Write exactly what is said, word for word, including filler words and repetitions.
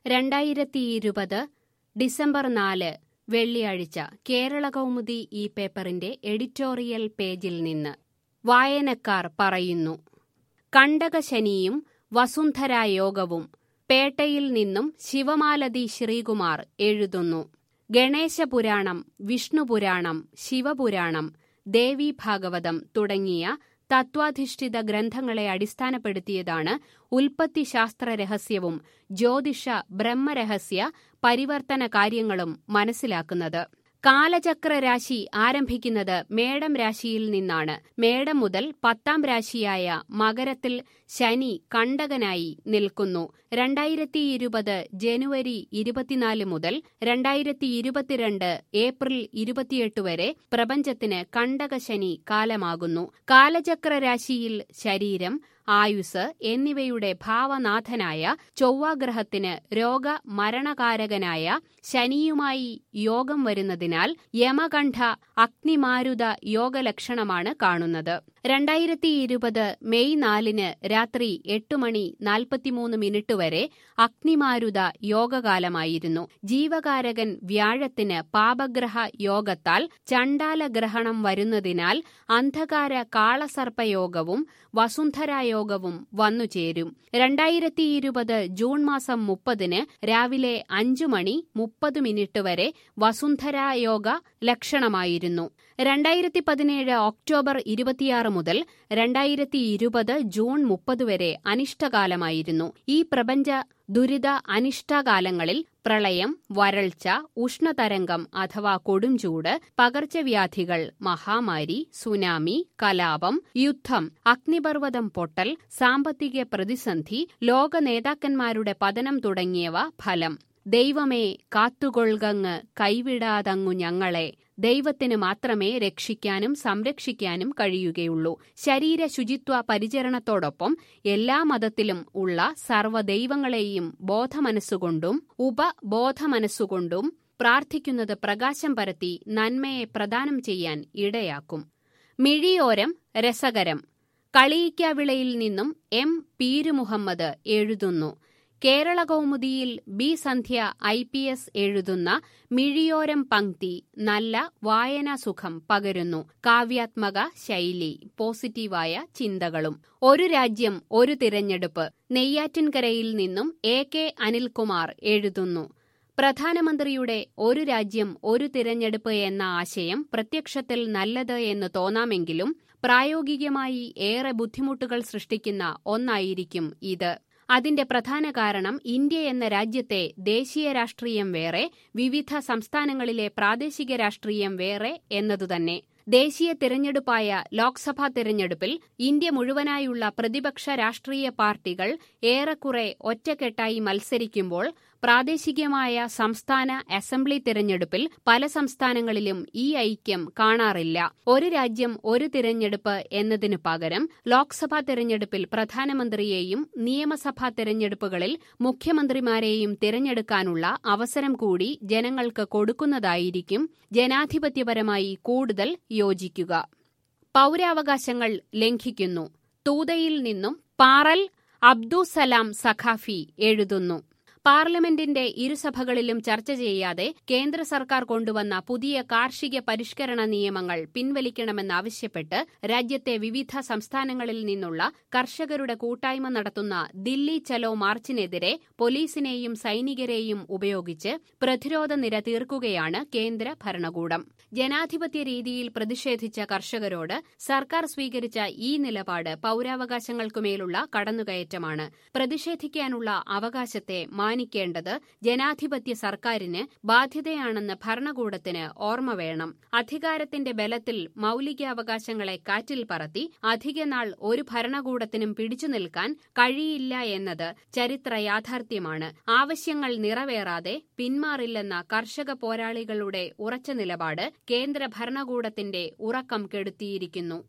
രണ്ടായിരത്തിയിരുപത് ഡിസംബർ നാല് വെള്ളിയാഴ്ച കേരളകൗമുദി ഈ പേപ്പറിന്റെ എഡിറ്റോറിയൽ പേജിൽ നിന്ന് വായനക്കാർ പറയുന്നു. കണ്ടകശനിയും വസുന്ധരായോഗവും. പേട്ടയിൽ നിന്നും ശിവമാലതി ശ്രീകുമാർ എഴുതുന്നു. ഗണേശപുരാണം, വിഷ്ണുപുരാണം, ശിവപുരാണം, ദേവീഭാഗവതം തുടങ്ങിയ തത്വാധിഷ്ഠിത ഗ്രന്ഥങ്ങളെ അടിസ്ഥാനപ്പെടുത്തിയതാണ് ഉൽപ്പത്തിശാസ്ത്ര രഹസ്യവും ജ്യോതിഷ ബ്രഹ്മരഹസ്യ പരിവർത്തന കാര്യങ്ങളും മനസ്സിലാക്കുന്നത്. കാലചക്രരാശി ആരംഭിക്കുന്നത് മേടം രാശിയിൽ നിന്നാണ്. മേടം മുതൽ പത്താം രാശിയായ മകരത്തിൽ ശനി കണ്ടകനായി നിൽക്കുന്നു. രണ്ടായിരത്തി ഇരുപത് ജനുവരി ഇരുപത്തിനാല് മുതൽ രണ്ടായിരത്തി ഇരുപത്തിരണ്ട് ഏപ്രിൽ ഇരുപത്തിയെട്ട് വരെ പ്രപഞ്ചത്തിന് കണ്ടകശനി കാലമാകുന്നു. കാലചക്രരാശിയിൽ ശരീരം, ആയുസ് എന്നിവയുടെ ഭാവനാഥനായ ചൊവ്വാഗ്രഹത്തിന് രോഗമരണകാരകനായ ശനിയുമായി യോഗം വരുന്നതിനാൽ യമകണ്ഠ അഗ്നിമാരുത യോഗലക്ഷണമാണ് കാണുന്നത്. രണ്ടായിരത്തി ഇരുപത് മെയ് നാലിന് രാത്രി എട്ട് മണി നാൽപ്പത്തിമൂന്ന് മിനിറ്റ് വരെ അഗ്നിമാരുത യോഗകാലമായിരുന്നു. ജീവകാരകൻ വ്യാഴത്തിന് പാപഗ്രഹ യോഗത്താൽ ചണ്ഡാലഗ്രഹണം വരുന്നതിനാൽ അന്ധകാര കാളസർപ്പയോഗവും വസുന്ധരായോഗവും വന്നുചേരും. രണ്ടായിരത്തി ഇരുപത് ജൂൺ മാസം മുപ്പതിന് രാവിലെ അഞ്ചു മണി മുപ്പത് മിനിറ്റ് വരെ വസുന്ധരായോഗ ലക്ഷണമായിരുന്നു. രണ്ടായിരത്തി പതിനേഴ് ഒക്ടോബർ ഇരുപത്തിയാറ് മുതൽ രണ്ടായിരത്തി ഇരുപത് ജൂൺ മുപ്പത് വരെ അനിഷ്ടകാലമായിരുന്നു. ഈ പ്രപഞ്ച ദുരിത അനിഷ്ടകാലങ്ങളിൽ പ്രളയം, വരൾച്ച, ഉഷ്ണതരംഗം അഥവാ കൊടുംചൂട്, പകർച്ചവ്യാധികൾ, മഹാമാരി, സുനാമി, കലാപം, യുദ്ധം, അഗ്നിപർവ്വതം പൊട്ടൽ, സാമ്പത്തിക പ്രതിസന്ധി, ലോക നേതാക്കന്മാരുടെ പതനം തുടങ്ങിയവ ഫലം. ദൈവമേ കാത്തുകൊൾകങ്ങ് കൈവിടാതങ്ങു ഞങ്ങളെ. ദൈവത്തിന് മാത്രമേ രക്ഷിക്കാനും സംരക്ഷിക്കാനും കഴിയുകയുള്ളൂ. ശരീര ശുചിത്വ പരിചരണത്തോടൊപ്പം എല്ലാ മതത്തിലും ഉള്ള സർവ്വദൈവങ്ങളെയും ബോധമനസ്സുകൊണ്ടും ഉപബോധമനസ്സുകൊണ്ടും പ്രാർത്ഥിക്കുന്നത് പ്രകാശം പരത്തി നന്മയെ പ്രദാനം ചെയ്യാൻ ഇടയാക്കും. മിഴിയോരം രസകരം. കളിയിക്കാവിളയിൽ നിന്നും എം പീരുമുഹമ്മദ് എഴുതുന്നു. കേരളകൗമുദിയിൽ B Sandhya I P S എഴുതുന്ന മിഴിയോരം പംക്തി നല്ല വായനാസുഖം പകരുന്നു. കാവ്യാത്മക ശൈലി, പോസിറ്റീവായ ചിന്തകളും. ഒരു രാജ്യം ഒരു തിരഞ്ഞെടുപ്പ്. നെയ്യാറ്റിൻകരയിൽ നിന്നും എ കെ അനിൽകുമാർ എഴുതുന്നു. പ്രധാനമന്ത്രിയുടെ ഒരു രാജ്യം ഒരു തിരഞ്ഞെടുപ്പ് എന്ന ആശയം പ്രത്യക്ഷത്തിൽ നല്ലത് എന്ന് തോന്നാമെങ്കിലും പ്രായോഗികമായി ഏറെ ബുദ്ധിമുട്ടുകൾ സൃഷ്ടിക്കുന്ന ഒന്നായിരിക്കും ഇത്. അതിന്റെ പ്രധാന കാരണം ഇന്ത്യ എന്ന രാജ്യത്തെ ദേശീയ രാഷ്ട്രീയം വേറെ, വിവിധ സംസ്ഥാനങ്ങളിലെ പ്രാദേശിക രാഷ്ട്രീയം വേറെ എന്നതുതന്നെ. ദേശീയ തിരഞ്ഞെടുപ്പായ ലോക്സഭാ തിരഞ്ഞെടുപ്പിൽ ഇന്ത്യ മുഴുവനായുള്ള പ്രതിപക്ഷ രാഷ്ട്രീയ പാർട്ടികൾ ഏറെക്കുറെ ഒറ്റക്കെട്ടായി മത്സരിക്കുമ്പോൾ പ്രാദേശികമായ സംസ്ഥാന അസംബ്ലി തിരഞ്ഞെടുപ്പിൽ പല സംസ്ഥാനങ്ങളിലും ഈ ഐക്യം കാണാറില്ല. ഒരു രാജ്യം ഒരു തിരഞ്ഞെടുപ്പ് എന്നതിനു പകരം ലോക്സഭാ തിരഞ്ഞെടുപ്പിൽ പ്രധാനമന്ത്രിയെയും നിയമസഭാ തിരഞ്ഞെടുപ്പുകളിൽ മുഖ്യമന്ത്രിമാരെയും തിരഞ്ഞെടുക്കാനുള്ള അവസരം കൂടി ജനങ്ങൾക്ക് കൊടുക്കുന്നതായിരിക്കും ജനാധിപത്യപരമായി കൂടുതൽ യോജിക്കുക. പൗരാവകാശങ്ങൾ ലംഘിക്കുന്നു. തൂതയിൽ നിന്നും പാറൽ അബ്ദുസലാം സഖാഫി എഴുതുന്നു. പാർലമെന്റിന്റെ ഇരുസഭകളിലും ചർച്ച ചെയ്യാതെ കേന്ദ്ര സർക്കാർ കൊണ്ടുവന്ന പുതിയ കാർഷിക പരിഷ്കരണ നിയമങ്ങൾ പിൻവലിക്കണമെന്നാവശ്യപ്പെട്ട് രാജ്യത്തെ വിവിധ സംസ്ഥാനങ്ങളിൽ നിന്നുള്ള കർഷകരുടെ കൂട്ടായ്മ നടത്തുന്ന ദില്ലി ചലോ മാർച്ചിനെതിരെ പോലീസിനെയും സൈനികരെയും ഉപയോഗിച്ച് പ്രതിരോധ നിര തീർക്കുകയാണ് കേന്ദ്ര ഭരണകൂടം. ജനാധിപത്യ രീതിയിൽ പ്രതിഷേധിച്ച കർഷകരോട് സർക്കാർ സ്വീകരിച്ച ഈ നിലപാട് പൗരാവകാശങ്ങൾക്കുമേലുള്ള കടന്നുകയറ്റമാണ്. പ്രതിഷേധിക്കാനുള്ള അവകാശത്തെ മാനിക്കേണ്ടത് ജനാധിപത്യ സർക്കാരിന് ബാധ്യതയാണെന്ന് ഭരണകൂടത്തിന് ഓർമ്മ വേണം. അധികാരത്തിന്റെ ബലത്തിൽ മൌലികാവകാശങ്ങളെ കാറ്റിൽ പറത്തി അധികനാൾ ഒരു ഭരണകൂടത്തിനും പിടിച്ചു നിൽക്കാൻ കഴിയില്ല എന്നത് ചരിത്ര യാഥാർത്ഥ്യമാണ്. ആവശ്യങ്ങൾ നിറവേറാതെ പിന്മാറില്ലെന്ന കർഷക പോരാളികളുടെ ഉറച്ച നിലപാട് കേന്ദ്ര ഭരണകൂടത്തിന്റെ ഉറക്കം കെടുത്തിയിരിക്കുന്നു.